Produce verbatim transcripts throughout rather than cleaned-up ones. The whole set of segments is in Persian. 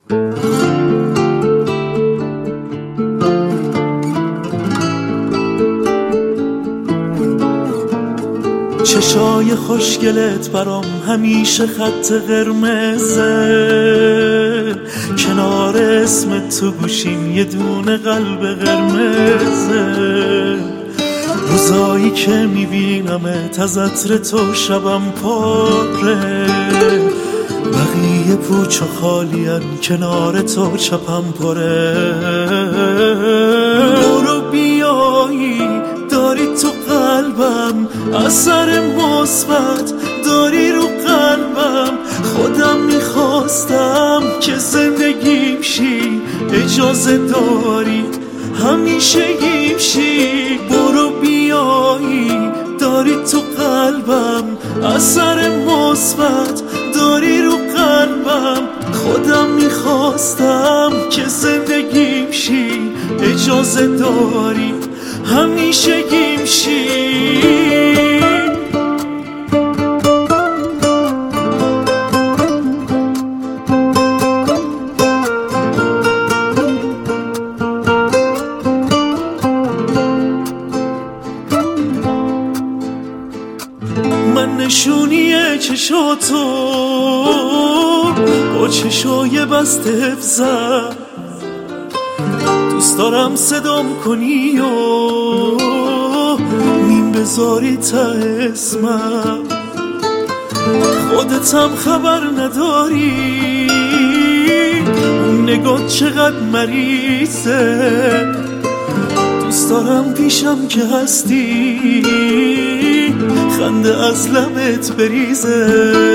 چشای خوشگلت برام همیشه خط قرمزه، کنار اسم تو گوشیم یه دونه قلب قرمزه. روزایی که میبینمت از عطر تو شبم پاره، بقیه پوچ و خالین کنار تو چپم پره. برو بیایی داری تو قلبم، اثر مثبت داری رو قلبم. خودم میخواستم که زندگیم شی، اجازه داری همیشه گیم شی. برو بیایی داری تو قلبم، اثر مثبت داری رو قلبم. خودم میخواستم که زندگیم شی، اجازه داری همیشه گیم شی. من نشونیه چشاتو با چشای بسته حفظم، دوست دارم صدام کنی و میم بذاری تا اسمم. خودتم خبر نداری اون نگاه چقدر مریضه، دوست دارم پیشم که هستی خنده از لبت بریزه.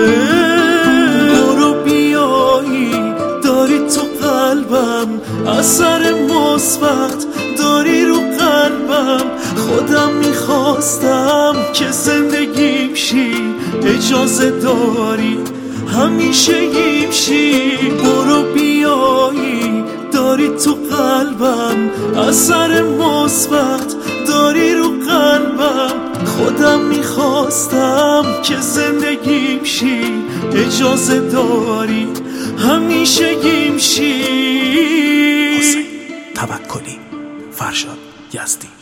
برو بیایی داری تو قلبم، اثر مثبت داری رو قلبم. خودم میخواستم که زندگیم شی، اجازه داری همیشه گیم شی. برو بیایی داری تو قلبم، اثر مثبت داری رو قلبم. خودم میخواستم که زندگیم شی، اجازه داری همیشه گیم شی. حسین توکلی، فرشاد یزدی.